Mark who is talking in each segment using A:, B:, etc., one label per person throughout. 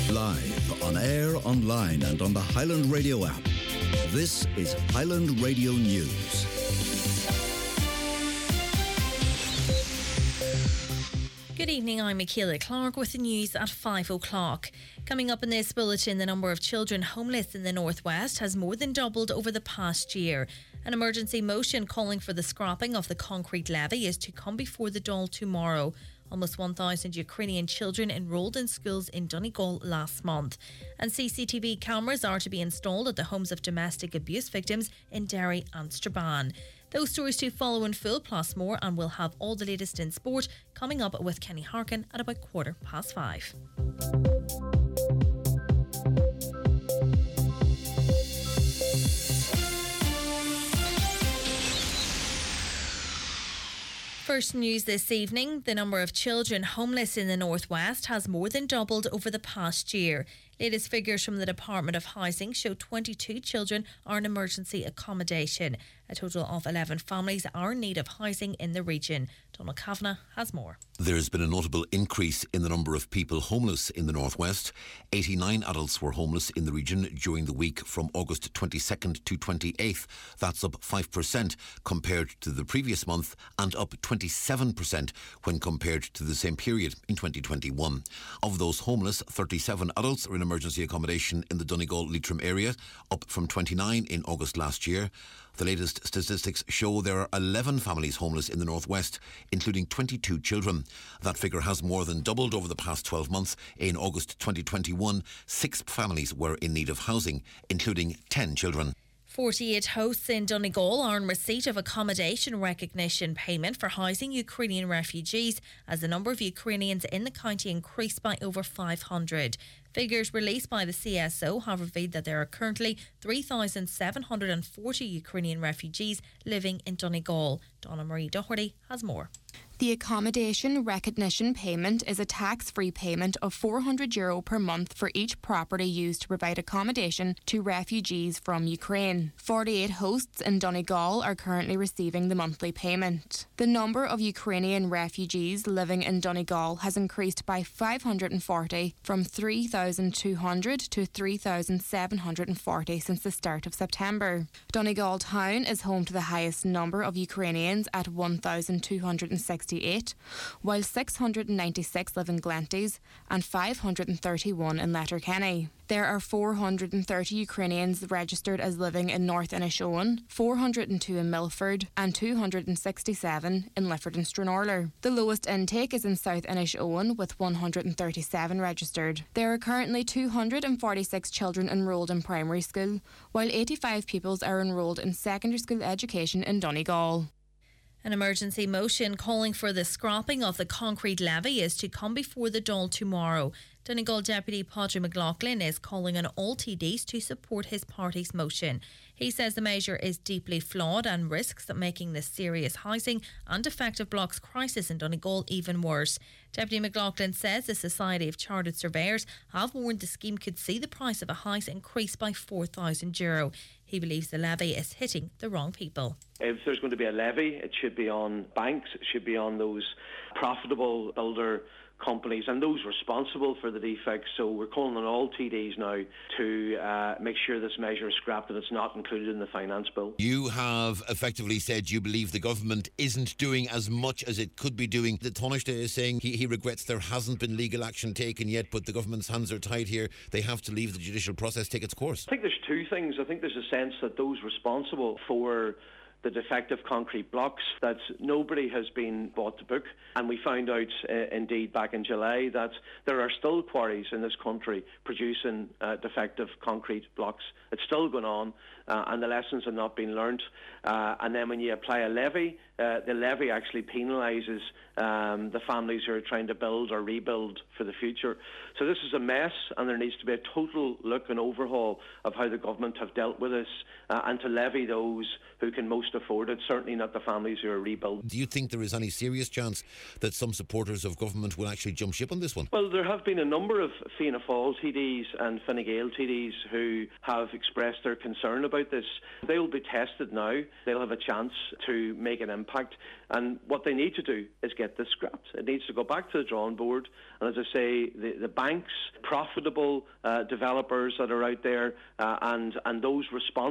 A: Live, on air, online and on the Highland Radio app. This is Highland Radio News.
B: Good evening, I'm Michaela Clark with the news at 5 o'clock. Coming up in this bulletin, the number of children homeless in the northwest has more than doubled over the past year. An emergency motion calling for the scrapping of the concrete levy is to come before the Dáil tomorrow. Almost 1,000 Ukrainian children enrolled in schools in Donegal last month. And CCTV cameras are to be installed at the homes of domestic abuse victims in Derry and Strabane. Those stories to follow in full, plus more, and we'll have all the latest in sport coming up with Kenny Harkin at about 5:15. First news this evening, the number of children homeless in the northwest has more than doubled over the past year. Latest figures from the Department of Housing show 22 children are in emergency accommodation. A total of 11 families are in need of housing in the region. Donald Kavanagh has more.
C: There's been a notable increase in the number of people homeless in the northwest. 89 adults were homeless in the region during the week from August 22nd to 28th. That's up 5% compared to the previous month and up 27% when compared to the same period in 2021. Of those homeless, 37 adults are in emergency accommodation in the Donegal-Leitrim area, up from 29 in August last year. The latest statistics show there are 11 families homeless in the northwest, including 22 children. That figure has more than doubled over the past 12 months. In August 2021, 6 families were in need of housing, including 10 children.
B: 48 hosts in Donegal are in receipt of accommodation recognition payment for housing Ukrainian refugees as the number of Ukrainians in the county increased by over 500. Figures released by the CSO have revealed that there are currently 3,740 Ukrainian refugees living in Donegal. Donna Marie Doherty has more.
D: The accommodation recognition payment is a tax-free payment of €400 per month for each property used to provide accommodation to refugees from Ukraine. 48 hosts in Donegal are currently receiving the monthly payment. The number of Ukrainian refugees living in Donegal has increased by 540 from 3,200 to 3,740 since the start of September. Donegal town is home to the highest number of Ukrainians at 1,268, while 696 live in Glenties and 531 in Letterkenny. There are 430 Ukrainians registered as living in North Inishowen, 402 in Milford and 267 in Lifford and Stranorlar. The lowest intake is in South Inishowen with 137 registered. There are currently 246 children enrolled in primary school, while 85 pupils are enrolled in secondary school education in Donegal.
B: An emergency motion calling for the scrapping of the concrete levy is to come before the Dáil tomorrow. Donegal Deputy Padraig McLaughlin is calling on all TDs to support his party's motion. He says the measure is deeply flawed and risks making the serious housing and defective blocks crisis in Donegal even worse. Deputy McLaughlin says the Society of Chartered Surveyors have warned the scheme could see the price of a house increase by €4,000. He believes the levy is hitting the wrong people.
E: If there's going to be a levy, it should be on banks, it should be on those profitable builder companies and those responsible for the defects. So we're calling on all TDs now to make sure this measure is scrapped and it's not included in the finance bill.
C: You have effectively said you believe the government isn't doing as much as it could be doing. The Taoiseach is saying he regrets there hasn't been legal action taken yet, but the government's hands are tied here. They have to leave the judicial process take its course.
E: I think there's two things. I think there's a sense that those responsible for the defective concrete blocks, that nobody has been brought to book. And we found out, indeed, back in July that there are still quarries in this country producing defective concrete blocks. It's still going on, and the lessons have not been learnt. And then when you apply a levy, the levy actually penalises the families who are trying to build or rebuild for the future. So this is a mess, and there needs to be a total look and overhaul of how the government have dealt with this, and to levy those who can most afford it, certainly not the families who are rebuilding.
C: Do you think there is any serious chance that some supporters of government will actually jump ship on this one?
E: Well, there have been a number of Fianna Fáil TDs and Fine Gael TDs who have expressed their concern about this. They will be tested now. They'll have a chance to make an impact impact. And what they need to do is get this scrapped. It needs to go back to the drawing board. And as I say, the banks, profitable developers that are out there, and those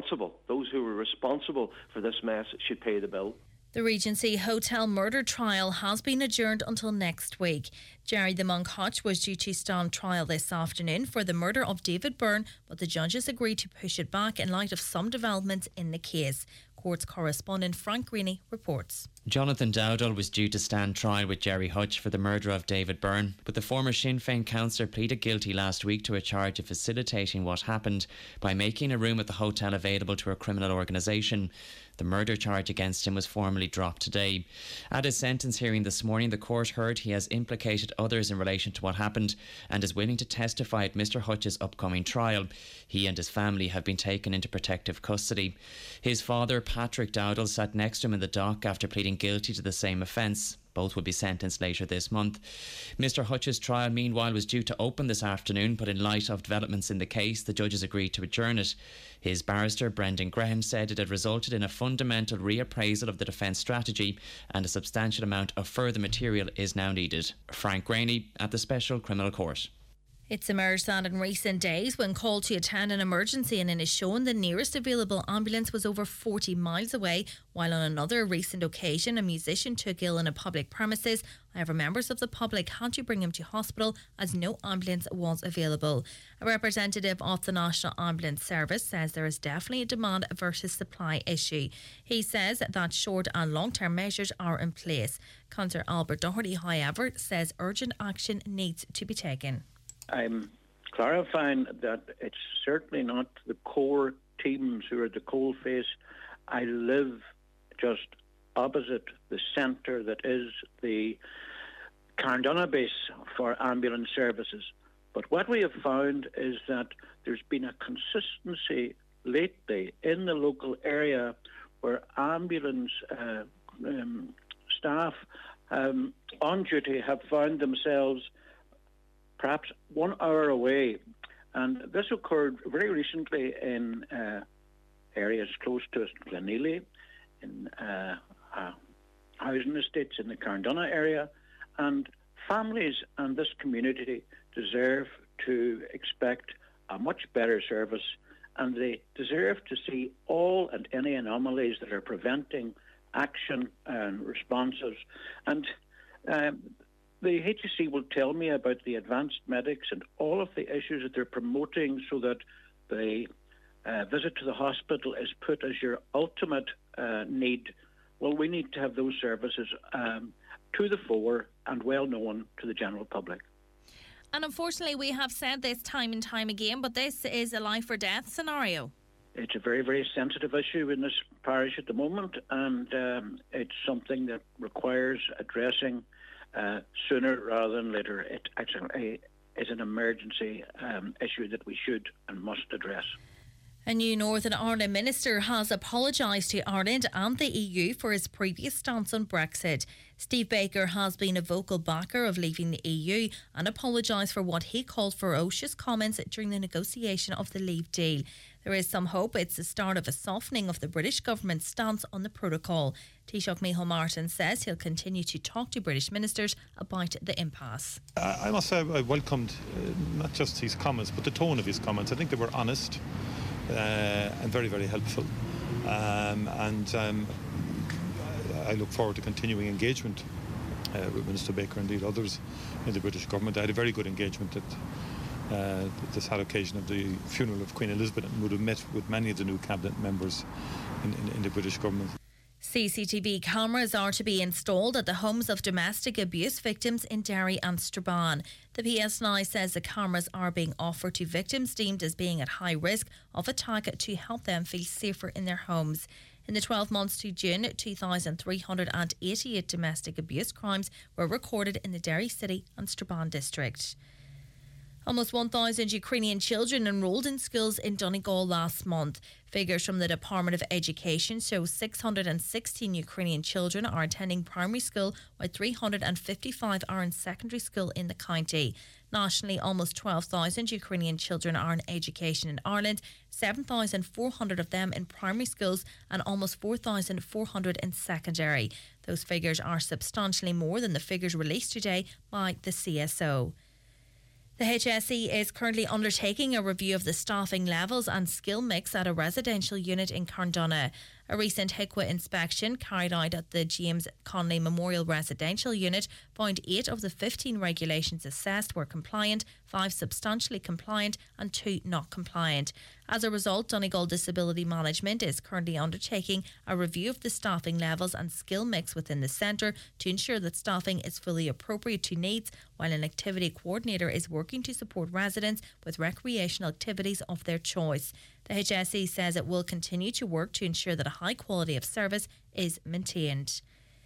E: who are responsible for this mess should pay the bill.
B: The Regency Hotel murder trial has been adjourned until next week. Jerry the Monk Hutch was due to stand trial this afternoon for the murder of David Byrne, but the judges agreed to push it back in light of some developments in the case. Courts correspondent Frank Greaney reports.
F: Jonathan Dowdall was due to stand trial with Jerry Hutch for the murder of David Byrne, but the former Sinn Féin councillor pleaded guilty last week to a charge of facilitating what happened by making a room at the hotel available to a criminal organisation. The murder charge against him was formally dropped today. At his sentence hearing this morning, the court heard he has implicated others in relation to what happened and is willing to testify at Mr Hutch's upcoming trial. He and his family have been taken into protective custody. His father, Patrick Dowdall, sat next to him in the dock after pleading guilty to the same offence. Both will be sentenced later this month. Mr Hutch's trial, meanwhile, was due to open this afternoon, but in light of developments in the case, the judges agreed to adjourn it. His barrister, Brendan Graham, said it had resulted in a fundamental reappraisal of the defence strategy and a substantial amount of further material is now needed. Frank Greaney at the Special Criminal Court.
B: It's emerged that in recent days, when called to attend an emergency in Inishowen, the nearest available ambulance was over 40 miles away, while on another recent occasion, a musician took ill in a public premises. However, members of the public had to bring him to hospital as no ambulance was available. A representative of the National Ambulance Service says there is definitely a demand versus supply issue. He says that short and long-term measures are in place. Councillor Albert Doherty, however, says urgent action needs to be taken.
G: I'm clarifying that it's certainly not the core teams who are the coalface. I live just opposite the centre that is the Carndonagh base for ambulance services. But what we have found is that there's been a consistency lately in the local area where ambulance staff on duty have found themselves perhaps 1 hour away. And this occurred very recently in areas close to us, Glenealy, in housing estates in the Carndonagh area. And families and this community deserve to expect a much better service, and they deserve to see all and any anomalies that are preventing action and responses. And the HSE will tell me about the advanced medics and all of the issues that they're promoting so that the visit to the hospital is put as your ultimate need. Well, we need to have those services to the fore and well known to the general public.
B: And unfortunately, we have said this time and time again, but this is a life or death scenario.
G: It's a very, very sensitive issue in this parish at the moment, and it's something that requires addressing sooner rather than later. It actually is an emergency issue that we should and must address.
B: A new Northern Ireland minister has apologised to Ireland and the EU for his previous stance on Brexit. Steve Baker has been a vocal backer of leaving the EU and apologised for what he called ferocious comments during the negotiation of the Leave deal. There is some hope it's the start of a softening of the British government's stance on the protocol. Taoiseach Micheál Martin says he'll continue to talk to British ministers about the impasse.
H: I must say I welcomed not just his comments but the tone of his comments. I think they were honest and very, very helpful. I look forward to continuing engagement with Minister Baker and indeed others in the British government. I had a very good engagement at the sad occasion of the funeral of Queen Elizabeth and would have met with many of the new cabinet members in the British government.
B: CCTV cameras are to be installed at the homes of domestic abuse victims in Derry and Strabane. The PSNI says the cameras are being offered to victims deemed as being at high risk of attack to help them feel safer in their homes. In the 12 months to June, 2,388 domestic abuse crimes were recorded in the Derry City and Strabane district. Almost 1,000 Ukrainian children enrolled in schools in Donegal last month. Figures from the Department of Education show 616 Ukrainian children are attending primary school, while 355 are in secondary school in the county. Nationally, almost 12,000 Ukrainian children are in education in Ireland, 7,400 of them in primary schools and almost 4,400 in secondary. Those figures are substantially more than the figures released today by the CSO. The HSE is currently undertaking a review of the staffing levels and skill mix at a residential unit in Carndonagh. A recent HIQA inspection carried out at the James Connolly Memorial Residential Unit found 8 of the 15 regulations assessed were compliant, 5 substantially compliant and 2 not compliant. As a result, Donegal Disability Management is currently undertaking a review of the staffing levels and skill mix within the centre to ensure that staffing is fully appropriate to needs, while an activity coordinator is working to support residents with recreational activities of their choice. The HSE says it will continue to work to ensure that a high quality of service is maintained.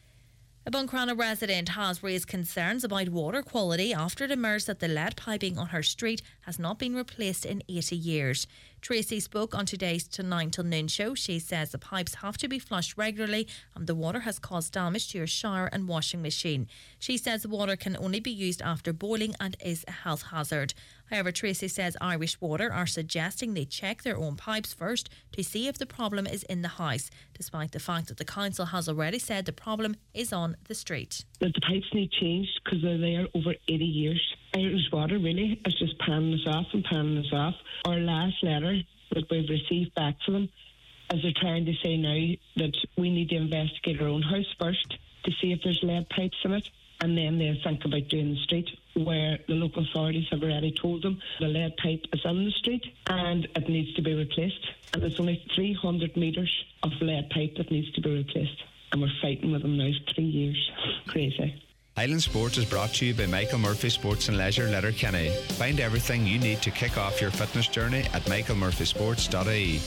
B: A Buncrana resident has raised concerns about water quality after it emerged that the lead piping on her street has not been replaced in 80 years. Tracy spoke on today's 9 till noon show. She says the pipes have to be flushed regularly and the water has caused damage to her shower and washing machine. She says the water can only be used after boiling and is a health hazard. However, Tracy says Irish Water are suggesting they check their own pipes first to see if the problem is in the house, despite the fact that the council has already said the problem is on the street.
I: That the pipes need changed because they're there over 80 years. Irish Water really is just panning us off and panning us off. Our last letter that we've received back from them is they're trying to say now that we need to investigate our own house first to see if there's lead pipes in it, and then they'll think about doing the street, where the local authorities have already told them the lead pipe is in the street and it needs to be replaced. And there's only 300 metres of lead pipe that needs to be replaced. And we're fighting with them now for 3 years. Crazy.
J: Highland Sports is brought to you by Michael Murphy Sports and Leisure, Letterkenny. Find everything you need to kick off your fitness journey at michaelmurphysports.ie.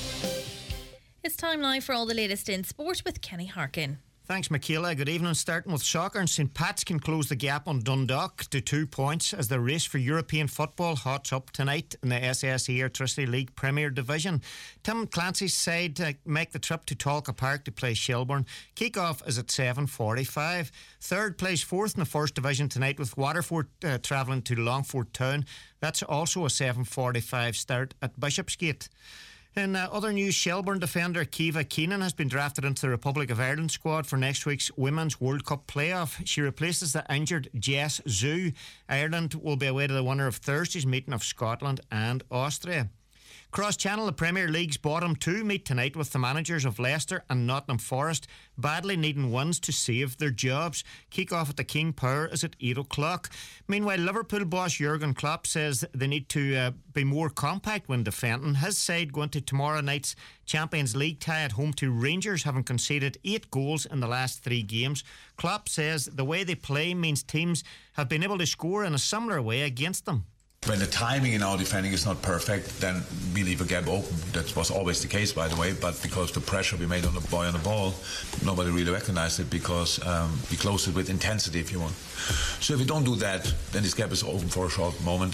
B: It's time now for all the latest in sport with Kenny Harkin.
K: Thanks, Michaela. Good evening. Starting with soccer, and St Pat's can close the gap on Dundalk to 2 points as the race for European football hots up tonight in the SSE Airtricity League Premier Division. Tim Clancy's side make the trip to Talca Park to play Shelbourne. Kick-off is at 7:45. Third plays fourth in the First Division tonight, with Waterford travelling to Longford Town. That's also a 7:45 start at Bishopsgate. In other news, Shelbourne defender Kiva Keenan has been drafted into the Republic of Ireland squad for next week's Women's World Cup playoff. She replaces the injured Jess Zhu. Ireland will be away to the winner of Thursday's meeting of Scotland and Austria. Cross Channel, the Premier League's bottom two meet tonight, with the managers of Leicester and Nottingham Forest badly needing wins to save their jobs. Kick-off at the King Power is at 8 o'clock. Meanwhile, Liverpool boss Jurgen Klopp says they need to be more compact when defending. His side going to tomorrow night's Champions League tie at home to Rangers, having conceded 8 goals in the last 3 games. Klopp says the way they play means teams have been able to score in a similar way against them.
L: When the timing in our defending is not perfect, then we leave a gap open. That was always the case, by the way, but because the pressure we made on the boy on the ball, nobody really recognized it, because we closed it with intensity, if you want. So if we don't do that, then this gap is open for a short moment.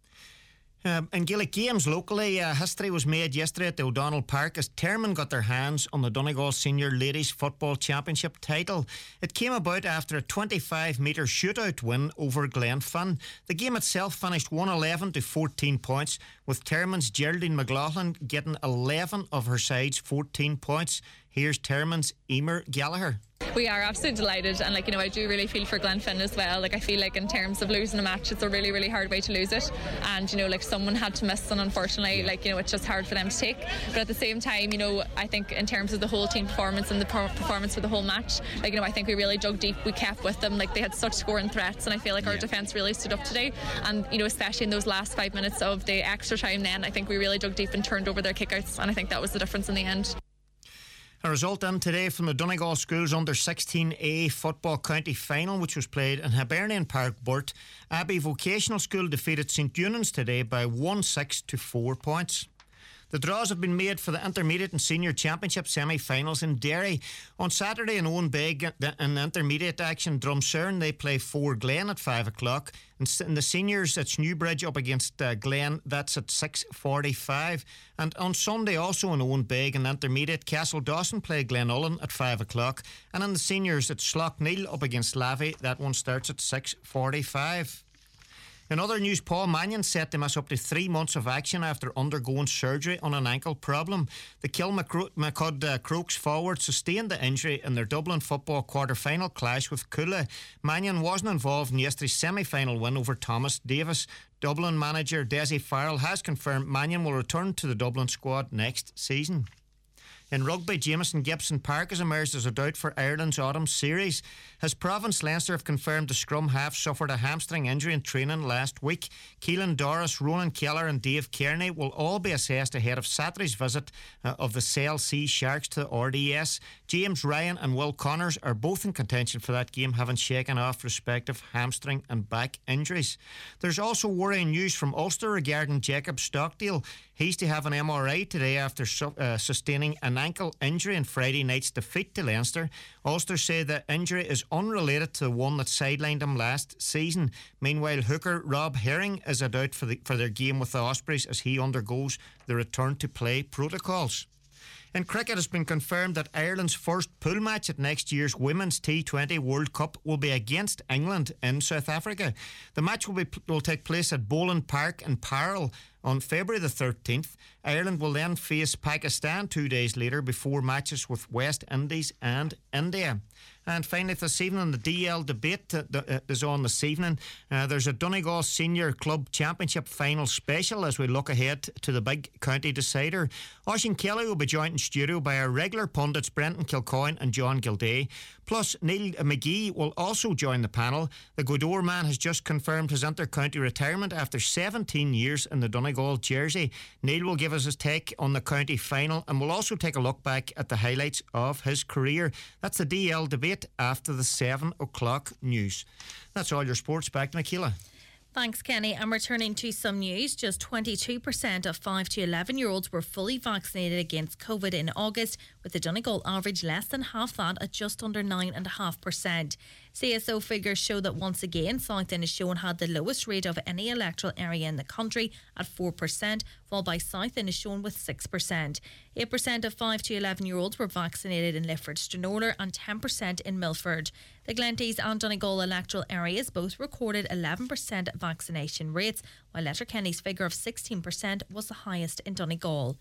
K: In Gaelic games locally, history was made yesterday at the O'Donnell Park as Termon got their hands on the Donegal Senior Ladies Football Championship title. It came about after a 25-metre shootout win over Glenfin. The game itself finished 111 to 14 points, with Termon's Geraldine McLaughlin getting 11 of her side's 14 points. Here's Termon's Emer Gallagher.
M: We are absolutely delighted, and I do really feel for Glenfin as well. I feel like in terms of losing a match, it's a really, really hard way to lose it, and someone had to miss, and unfortunately it's just hard for them to take. But at the same time, I think in terms of the whole team performance and the performance for the whole match, I think we really dug deep. We kept with them. They had such scoring threats, and I feel like our defence really stood up today, and especially in those last 5 minutes of the extra time, then I think we really dug deep and turned over their kickouts, and I think that was the difference in the end.
K: A result in today from the Donegal Schools under 16A football county final, which was played in Hibernian Park, Burt. Abbey Vocational School defeated St Eunan's today by 1-6 to 4 points. The draws have been made for the Intermediate and Senior Championship semi-finals in Derry. On Saturday in Owen Beg, in Intermediate action, Drumcerne, they play 4 Glen at 5 o'clock. And in the seniors, it's Newbridge up against Glen. That's at 6:45. And on Sunday, also in Owen Beg in Intermediate, Castle Dawson play Glenullen at 5 o'clock. And in the seniors, it's Slough-Neil up against Lavey. That one starts at 6:45. In other news, Paul Mannion set to miss up to 3 months of action after undergoing surgery on an ankle problem. The Kilmacud Crokes forward sustained the injury in their Dublin football quarter-final clash with Cuala. Mannion wasn't involved in yesterday's semi-final win over Thomas Davis. Dublin manager Desi Farrell has confirmed Mannion will return to the Dublin squad next season. In rugby, Jameson Gibson Park has emerged as a doubt for Ireland's autumn series. His province, Leinster, have confirmed the scrum half suffered a hamstring injury in training last week. Keelan Doris, Ronan Keller and Dave Kearney will all be assessed ahead of Saturday's visit of the Cell C Sharks to the RDS. James Ryan and Will Connors are both in contention for that game, having shaken off respective hamstring and back injuries. There's also worrying news from Ulster regarding Jacob Stockdale. He's to have an MRI today after sustaining an ankle injury in Friday night's defeat to Leinster. Ulster say the injury is unrelated to the one that sidelined him last season. Meanwhile, hooker Rob Herring is a doubt for their game with the Ospreys as he undergoes the return to play protocols. In cricket, it's been confirmed that Ireland's first pool match at next year's Women's T20 World Cup will be against England in South Africa. The match will take place at Boland Park in Parel on February the 13th. Ireland will then face Pakistan 2 days later before matches with West Indies and India. And finally, this evening, the DL debate is on this evening. There's a Donegal Senior Club Championship final special as we look ahead to the big county decider. Oisin Kelly will be joined in studio by our regular pundits Brenton Kilcoyne and John Gilday. Plus, Neil McGee will also join the panel. The Gweedore man has just confirmed his inter-county retirement after 17 years in the Donegal jersey. Neil will give us his take on the county final and we'll also take a look back at the highlights of his career. That's the DL debate after the 7 o'clock news. That's all your sports. Back to Michaela.
B: Thanks, Kenny. And returning to some news, just 22% of 5 to 11-year-olds were fully vaccinated against COVID in August, with the Donegal average less than half that at just under 9.5%. CSO figures show that once again, South Inishowen had the lowest rate of any electoral area in the country at 4%, followed by South Inishowen with 6%. 8% of 5 to 11-year-olds were vaccinated in Lifford, Stranorlar and 10% in Milford. The Glentees and Donegal electoral areas both recorded 11% vaccination rates, while Letterkenny's figure of 16% was the highest in Donegal.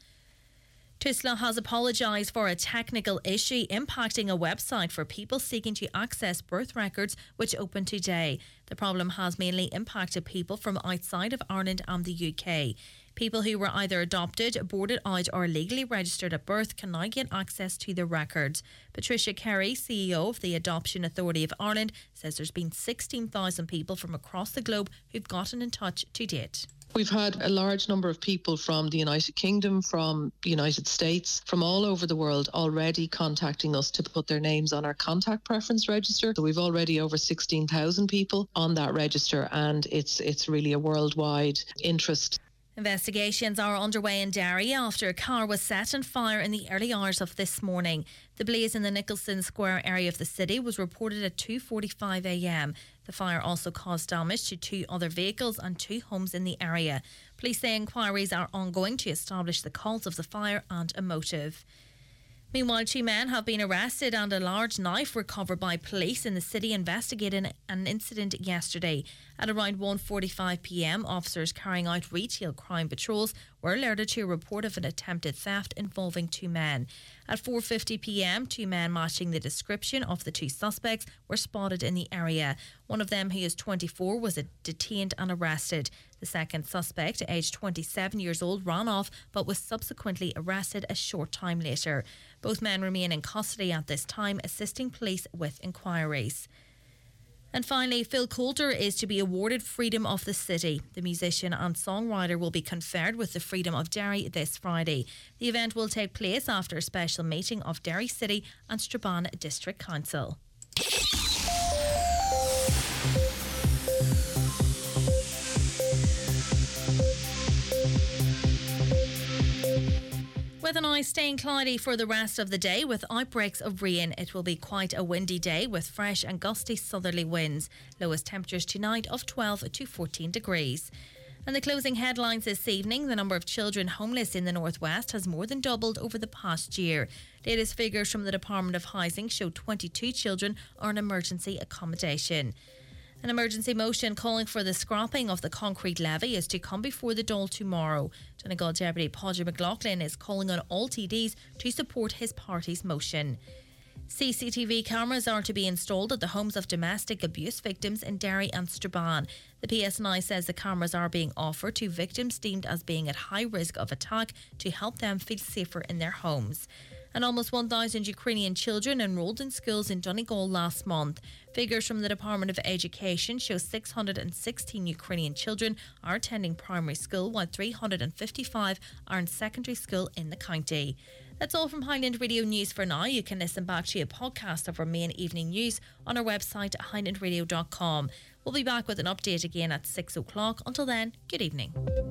B: Tusla has apologised for a technical issue impacting a website for people seeking to access birth records which opened today. The problem has mainly impacted people from outside of Ireland and the UK. People who were either adopted, boarded out or legally registered at birth can now get access to the records. Patricia Carey, CEO of the Adoption Authority of Ireland, says there's been 16,000 people from across the globe who've gotten in touch to date.
N: We've had a large number of people from the United Kingdom, from the United States, from all over the world already contacting us to put their names on our contact preference register. So we've already over 16,000 people on that register, and it's really a worldwide interest.
B: Investigations are underway in Derry after a car was set on fire in the early hours of this morning. The blaze in the Nicholson Square area of the city was reported at 2:45 a.m. The fire also caused damage to 2 other vehicles and 2 homes in the area. Police say inquiries are ongoing to establish the cause of the fire and a motive. Meanwhile, 2 men have been arrested and a large knife recovered by police in the city investigating an incident yesterday. At around 1:45 p.m, officers carrying out retail crime patrols were alerted to a report of an attempted theft involving 2 men. At 4:50 p.m, 2 men matching the description of the 2 suspects were spotted in the area. One of them, who is 24, was detained and arrested. The second suspect, aged 27 years old, ran off but was subsequently arrested a short time later. Both men remain in custody at this time, assisting police with inquiries. And finally, Phil Coulter is to be awarded Freedom of the City. The musician and songwriter will be conferred with the Freedom of Derry this Friday. The event will take place after a special meeting of Derry City and Strabane District Council. weather now staying cloudy for the rest of the day with outbreaks of rain. It will be quite a windy day with fresh and gusty southerly winds. Lowest temperatures tonight of 12 to 14 degrees. And the closing headlines this evening: the number of children homeless in the northwest has more than doubled over the past year. Latest figures from the Department of Housing show 22 children are in emergency accommodation. An emergency motion calling for the scrapping of the concrete levy is to come before the Dáil tomorrow. Donegal Deputy Padraig McLaughlin is calling on all TDs to support his party's motion. CCTV cameras are to be installed at the homes of domestic abuse victims in Derry and Strabane. The PSNI says the cameras are being offered to victims deemed as being at high risk of attack to help them feel safer in their homes. And almost 1,000 Ukrainian children enrolled in schools in Donegal last month. Figures from the Department of Education show 616 Ukrainian children are attending primary school, while 355 are in secondary school in the county. That's all from Highland Radio News for now. You can listen back to a podcast of our main evening news on our website at highlandradio.com. We'll be back with an update again at 6 o'clock. Until then, good evening.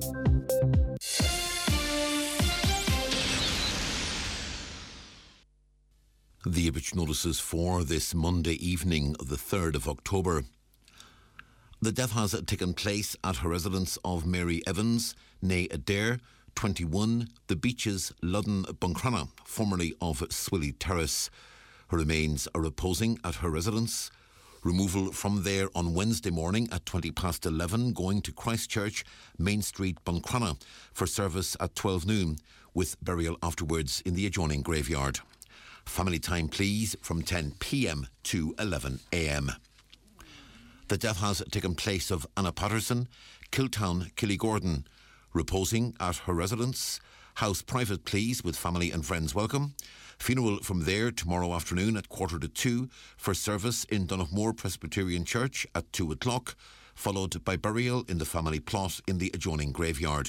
C: The Ipswich notices for this Monday evening, the 3rd of October. The death has taken place at her residence of Mary Evans, née Adair, 21, The Beaches, Ludden, Buncrana, formerly of Swilly Terrace. Her remains are reposing at her residence. Removal from there on Wednesday morning at 11:20, going to Christchurch, Main Street, Buncrana, for service at 12 noon, with burial afterwards in the adjoining graveyard. Family time, please, from 10 p.m. to 11 a.m. The death has taken place of Anna Patterson, Kiltown, Killygordon, reposing at her residence. House private, please, with family and friends welcome. Funeral from there tomorrow afternoon at 1:45 for service in Donaghmore Presbyterian Church at 2 o'clock, followed by burial in the family plot in the adjoining graveyard.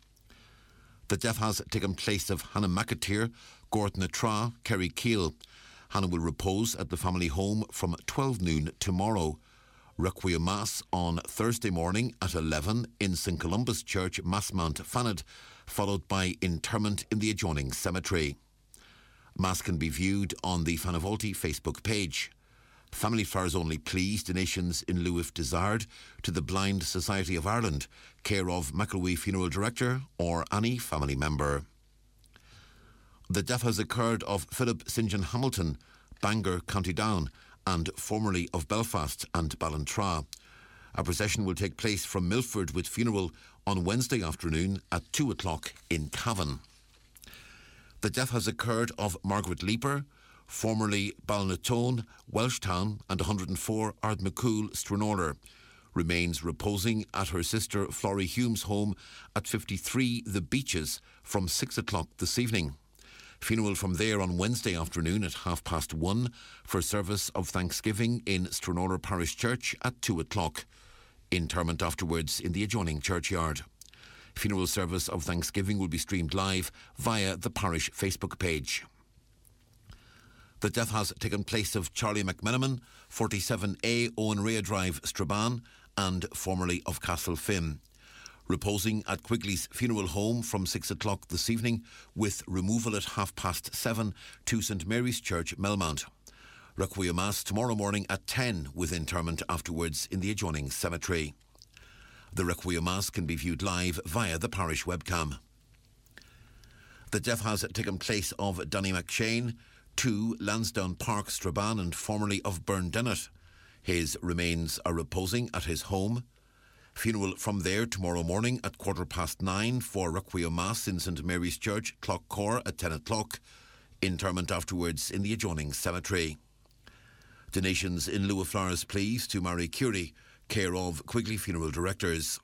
C: The death has taken place of Hannah McAteer, Gordon Tra, Kerry Keel. Hannah will repose at the family home from 12 noon tomorrow. Requiem Mass on Thursday morning at 11 in St Columba's Church, Massmount, Fanad, followed by interment in the adjoining cemetery. Mass can be viewed on the Fanavolti Facebook page. Family flowers only, please. Donations in lieu if desired to the Blind Society of Ireland, care of McElwee Funeral Director or any family member. The death has occurred of Philip St John Hamilton, Bangor, County Down, and formerly of Belfast and Ballantrae. A procession will take place from Milford with funeral on Wednesday afternoon at 2 o'clock in Cavan. The death has occurred of Margaret Leaper, formerly Ballinatone, Welshtown, and 104 Ardmacool, Stranorlar. Remains reposing at her sister Florrie Hume's home at 53 The Beaches from 6 o'clock this evening. Funeral from there on Wednesday afternoon at 1:30 for service of Thanksgiving in Stranorlar Parish Church at 2 o'clock. Interment afterwards in the adjoining churchyard. Funeral service of Thanksgiving will be streamed live via the parish Facebook page. The death has taken place of Charlie McMenamin, 47A Owen Rea Drive, Strabane, and formerly of Castlefin. Reposing at Quigley's funeral home from 6 o'clock this evening, with removal at 7:30 to St Mary's Church, Melmount. Requiem Mass tomorrow morning at 10, with interment afterwards in the adjoining cemetery. The Requiem Mass can be viewed live via the parish webcam. The death has taken place of Danny McShane, 2 Lansdowne Park, Strabane, and formerly of Burndennet. His remains are reposing at his home. Funeral from there tomorrow morning at 9:15 for Requiem Mass in St Mary's Church, Clockcore at 10 o'clock. Interment afterwards in the adjoining cemetery. Donations in lieu of flowers, please, to Mary Curie, care of Quigley Funeral Directors.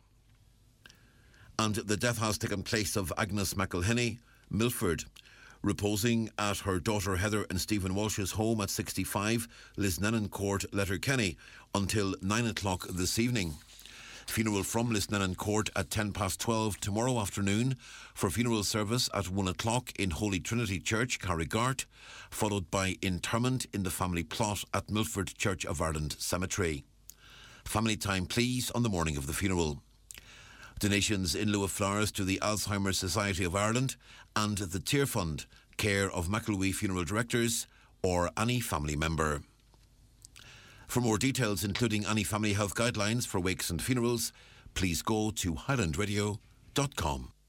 C: And the death has taken place of Agnes McElhinney, Milford, reposing at her daughter Heather and Stephen Walsh's home at 65 Lisnenan Court, Letterkenny, until 9 o'clock this evening. Funeral from Lisnenan Court at 12:10 tomorrow afternoon for funeral service at 1 o'clock in Holy Trinity Church, Carrigart, followed by interment in the family plot at Milford Church of Ireland Cemetery. Family time, please, on the morning of the funeral. Donations in lieu of flowers to the Alzheimer's Society of Ireland and the Tear Fund, care of McElwee Funeral Directors or any family member. For more details, including any family health guidelines for wakes and funerals, please go to highlandradio.com.